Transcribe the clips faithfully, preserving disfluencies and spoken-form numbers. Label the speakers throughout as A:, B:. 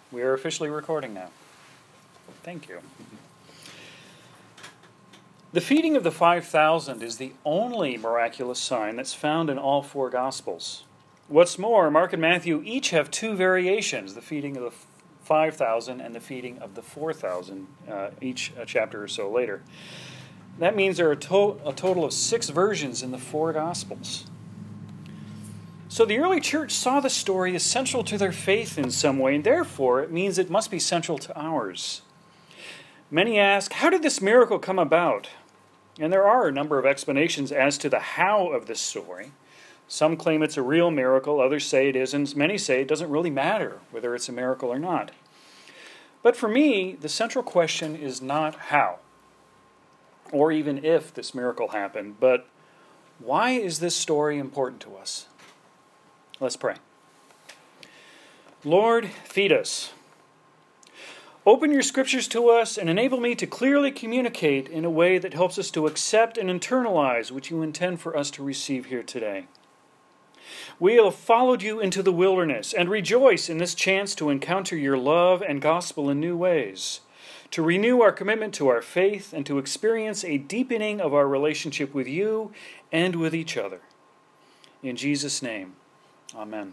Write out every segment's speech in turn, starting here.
A: We are officially recording now. Thank you. The feeding of the five thousand is the only miraculous sign that's found in all four Gospels. What's more, Mark and Matthew each have two variations, the feeding of the five thousand and the feeding of the four thousand, uh, each a chapter or so later. That means there are a, to- a total of six versions in the four Gospels. So the early church saw the story as central to their faith in some way, and therefore it means it must be central to ours. Many ask, how did this miracle come about? And there are a number of explanations as to the how of this story. Some claim it's a real miracle, others say it isn't, many say it doesn't really matter whether it's a miracle or not. But for me, the central question is not how, or even if this miracle happened, but why is this story important to us? Let's pray. Lord, feed us. Open your scriptures to us and enable me to clearly communicate in a way that helps us to accept and internalize what you intend for us to receive here today. We have followed you into the wilderness and rejoice in this chance to encounter your love and gospel in new ways, to renew our commitment to our faith and to experience a deepening of our relationship with you and with each other. In Jesus' name, amen.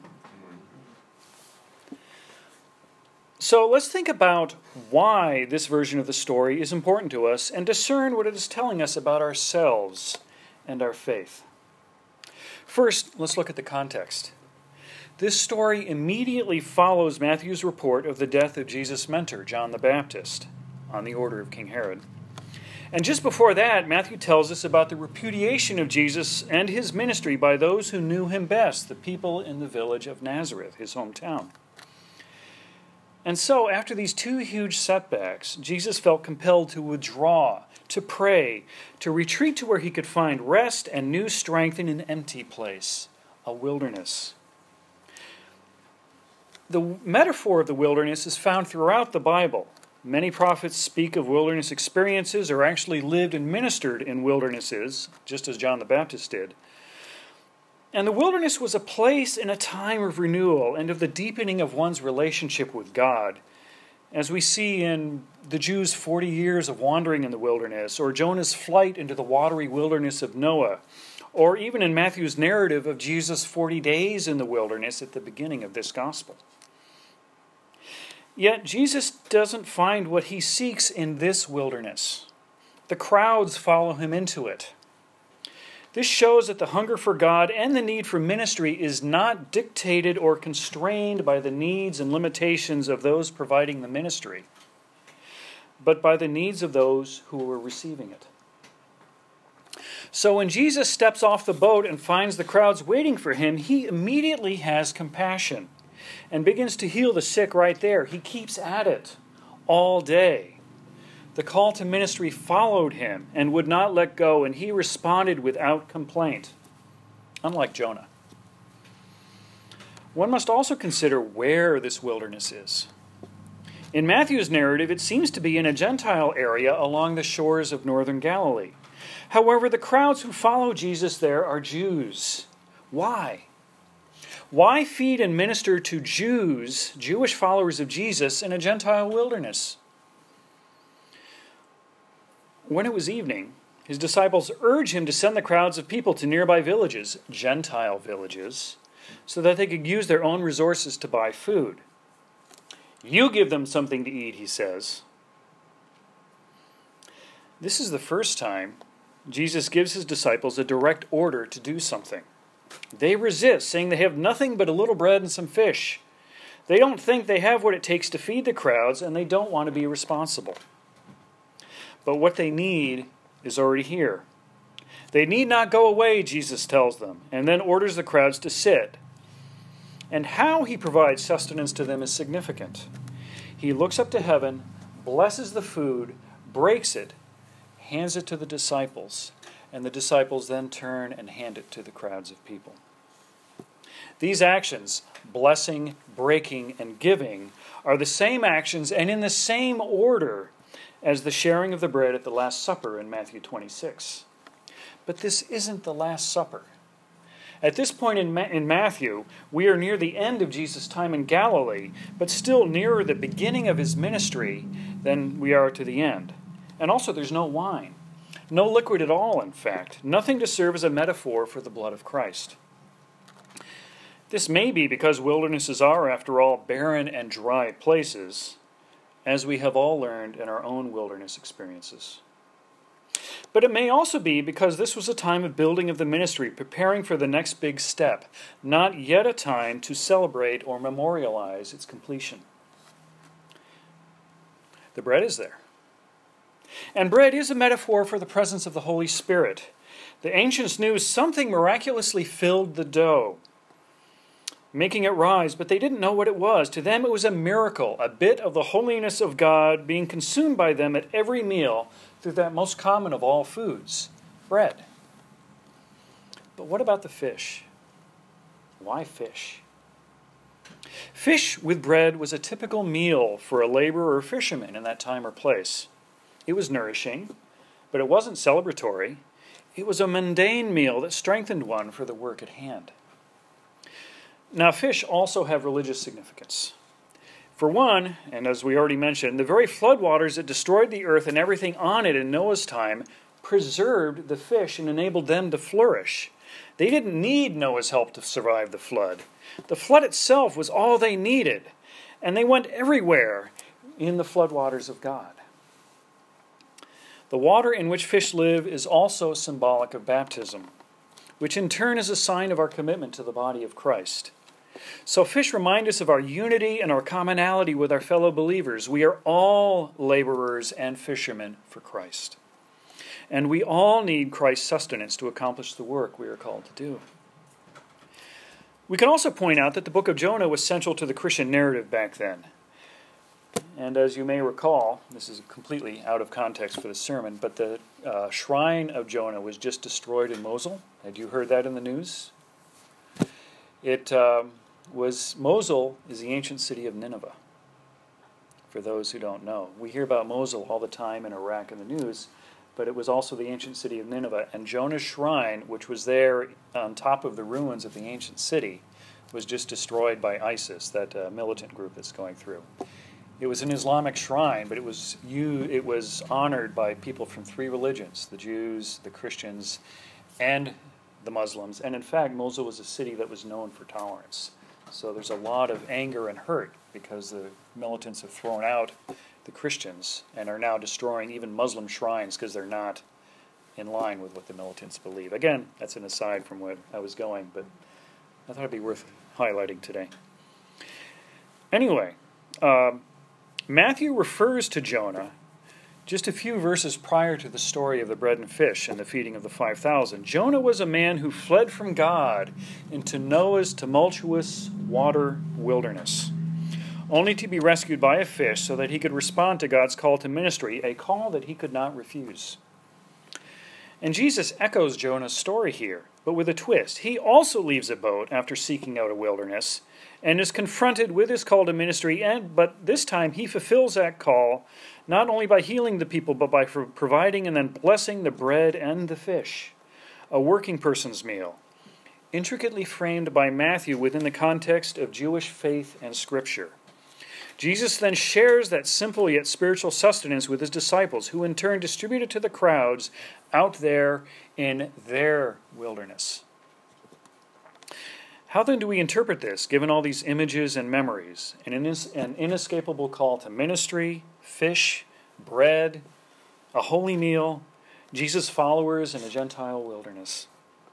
A: So let's think about why this version of the story is important to us and discern what it is telling us about ourselves and our faith. First, let's look at the context. This story immediately follows Matthew's report of the death of Jesus' mentor, John the Baptist, on the order of King Herod. And just before that, Matthew tells us about the repudiation of Jesus and his ministry by those who knew him best, the people in the village of Nazareth, his hometown. And so, after these two huge setbacks, Jesus felt compelled to withdraw, to pray, to retreat to where he could find rest and new strength in an empty place, a wilderness. The metaphor of the wilderness is found throughout the Bible. Many prophets speak of wilderness experiences or actually lived and ministered in wildernesses, just as John the Baptist did. And the wilderness was a place in a time of renewal and of the deepening of one's relationship with God, as we see in the Jews' forty years of wandering in the wilderness, or Jonah's flight into the watery wilderness of Noah, or even in Matthew's narrative of Jesus' forty days in the wilderness at the beginning of this gospel. Yet Jesus doesn't find what he seeks in this wilderness. The crowds follow him into it. This shows that the hunger for God and the need for ministry is not dictated or constrained by the needs and limitations of those providing the ministry, but by the needs of those who are receiving it. So when Jesus steps off the boat and finds the crowds waiting for him, he immediately has compassion and begins to heal the sick right there. He keeps at it all day. The call to ministry followed him and would not let go, and he responded without complaint, unlike Jonah. One must also consider where this wilderness is. In Matthew's narrative, it seems to be in a Gentile area along the shores of northern Galilee. However, the crowds who follow Jesus there are Jews. Why? Why feed and minister to Jews, Jewish followers of Jesus, in a Gentile wilderness? When it was evening, his disciples urged him to send the crowds of people to nearby villages, Gentile villages, so that they could use their own resources to buy food. You give them something to eat, he says. This is the first time Jesus gives his disciples a direct order to do something. They resist, saying they have nothing but a little bread and some fish. They don't think they have what it takes to feed the crowds, and they don't want to be responsible. But what they need is already here. They need not go away, Jesus tells them, and then orders the crowds to sit. And how he provides sustenance to them is significant. He looks up to heaven, blesses the food, breaks it, hands it to the disciples, and the disciples then turn and hand it to the crowds of people. These actions, blessing, breaking, and giving, are the same actions and in the same order as the sharing of the bread at the Last Supper in Matthew twenty-six. But this isn't the Last Supper. At this point in, Ma- in Matthew, we are near the end of Jesus' time in Galilee, but still nearer the beginning of his ministry than we are to the end. And also, there's no wine. No liquid at all, in fact. Nothing to serve as a metaphor for the blood of Christ. This may be because wildernesses are, after all, barren and dry places, as we have all learned in our own wilderness experiences. But it may also be because this was a time of building of the ministry, preparing for the next big step, not yet a time to celebrate or memorialize its completion. The bread is there. And bread is a metaphor for the presence of the Holy Spirit. The ancients knew something miraculously filled the dough, making it rise, but they didn't know what it was. To them it was a miracle, a bit of the holiness of God being consumed by them at every meal through that most common of all foods, bread. But what about the fish? Why fish? Fish with bread was a typical meal for a laborer or fisherman in that time or place. It was nourishing, but it wasn't celebratory. It was a mundane meal that strengthened one for the work at hand. Now, fish also have religious significance. For one, and as we already mentioned, the very floodwaters that destroyed the earth and everything on it in Noah's time preserved the fish and enabled them to flourish. They didn't need Noah's help to survive the flood. The flood itself was all they needed, and they went everywhere in the floodwaters of God. The water in which fish live is also symbolic of baptism, which in turn is a sign of our commitment to the body of Christ. So fish remind us of our unity and our commonality with our fellow believers. We are all laborers and fishermen for Christ. And we all need Christ's sustenance to accomplish the work we are called to do. We can also point out that the book of Jonah was central to the Christian narrative back then. And as you may recall, this is completely out of context for the sermon, but the uh, shrine of Jonah was just destroyed in Mosul. Had you heard that in the news? It um, was, Mosul is the ancient city of Nineveh, for those who don't know. We hear about Mosul all the time in Iraq in the news, but it was also the ancient city of Nineveh. And Jonah's shrine, which was there on top of the ruins of the ancient city, was just destroyed by ISIS, that uh, militant group that's going through. It was an Islamic shrine, but it was you. It was honored by people from three religions, the Jews, the Christians, and the Muslims. And in fact, Mosul was a city that was known for tolerance. So there's a lot of anger and hurt because the militants have thrown out the Christians and are now destroying even Muslim shrines because they're not in line with what the militants believe. Again, that's an aside from where I was going, but I thought it'd be worth highlighting today. Anyway, um, Matthew refers to Jonah just a few verses prior to the story of the bread and fish and the feeding of the five thousand. Jonah was a man who fled from God into Noah's tumultuous water wilderness, only to be rescued by a fish so that he could respond to God's call to ministry, a call that he could not refuse. And Jesus echoes Jonah's story here, but with a twist. He also leaves a boat after seeking out a wilderness and is confronted with his call to ministry, and but this time he fulfills that call not only by healing the people, but by providing and then blessing the bread and the fish, a working person's meal, intricately framed by Matthew within the context of Jewish faith and Scripture. Jesus then shares that simple yet spiritual sustenance with his disciples, who in turn distribute it to the crowds out there in their wilderness. How then do we interpret this, given all these images and memories, and an inescapable call to ministry, fish, bread, a holy meal, Jesus' followers in a Gentile wilderness?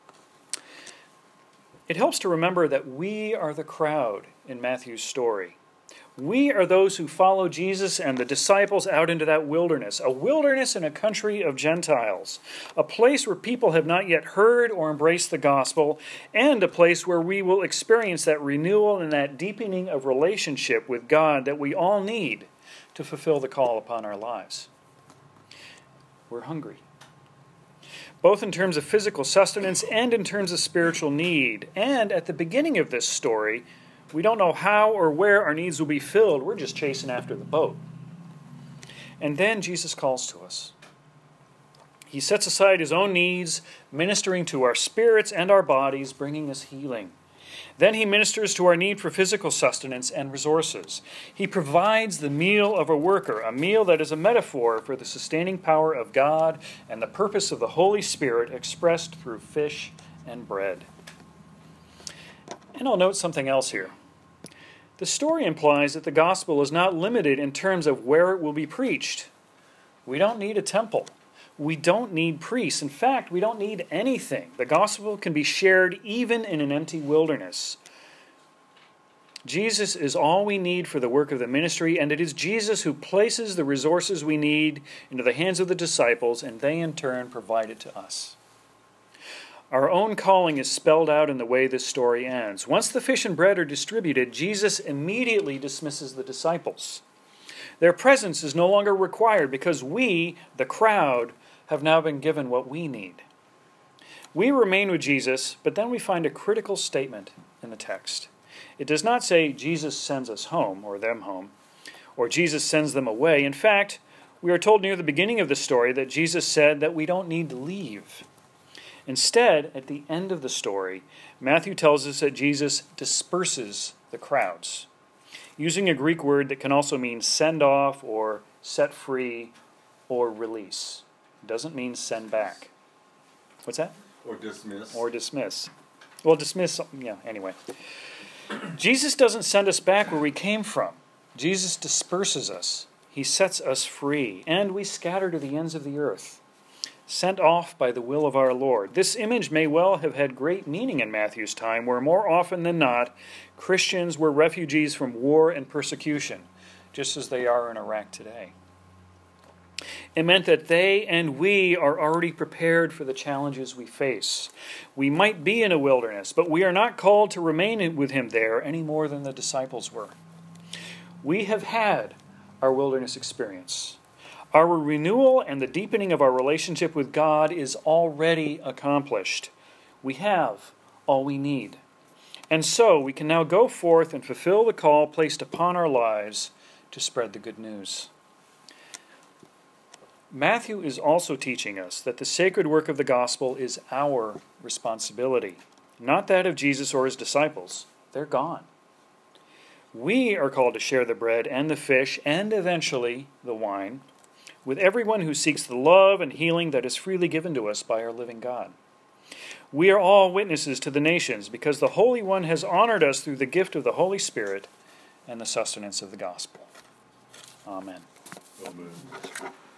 A: It helps to remember that we are the crowd in Matthew's story. We are those who follow Jesus and the disciples out into that wilderness, a wilderness in a country of Gentiles, a place where people have not yet heard or embraced the gospel, and a place where we will experience that renewal and that deepening of relationship with God that we all need to fulfill the call upon our lives. We're hungry, both in terms of physical sustenance and in terms of spiritual need. And at the beginning of this story, we don't know how or where our needs will be filled. We're just chasing after the boat. And then Jesus calls to us. He sets aside his own needs, ministering to our spirits and our bodies, bringing us healing. Then he ministers to our need for physical sustenance and resources. He provides the meal of a worker, a meal that is a metaphor for the sustaining power of God and the purpose of the Holy Spirit expressed through fish and bread. And I'll note something else here. The story implies that the gospel is not limited in terms of where it will be preached. We don't need a temple. We don't need priests. In fact, we don't need anything. The gospel can be shared even in an empty wilderness. Jesus is all we need for the work of the ministry, and it is Jesus who places the resources we need into the hands of the disciples, and they in turn provide it to us. Our own calling is spelled out in the way this story ends. Once the fish and bread are distributed, Jesus immediately dismisses the disciples. Their presence is no longer required because we, the crowd, have now been given what we need. We remain with Jesus, but then we find a critical statement in the text. It does not say Jesus sends us home, or them home, or Jesus sends them away. In fact, we are told near the beginning of the story that Jesus said that we don't need to leave. Instead, at the end of the story, Matthew tells us that Jesus disperses the crowds, using a Greek word that can also mean send off or set free or release. It doesn't mean send back. What's that?
B: Or dismiss.
A: Or dismiss. Well, dismiss, yeah, anyway. Jesus doesn't send us back where we came from. Jesus disperses us. He sets us free, and we scatter to the ends of the earth, sent off by the will of our Lord. This image may well have had great meaning in Matthew's time, where more often than not, Christians were refugees from war and persecution, just as they are in Iraq today. It meant that they and we are already prepared for the challenges we face. We might be in a wilderness, but we are not called to remain with him there any more than the disciples were. We have had our wilderness experience. Our renewal and the deepening of our relationship with God is already accomplished. We have all we need. And so we can now go forth and fulfill the call placed upon our lives to spread the good news. Matthew is also teaching us that the sacred work of the gospel is our responsibility, not that of Jesus or his disciples. They're gone. We are called to share the bread and the fish, and eventually the wine, with everyone who seeks the love and healing that is freely given to us by our living God. We are all witnesses to the nations because the Holy One has honored us through the gift of the Holy Spirit and the sustenance of the gospel. Amen.
B: Amen.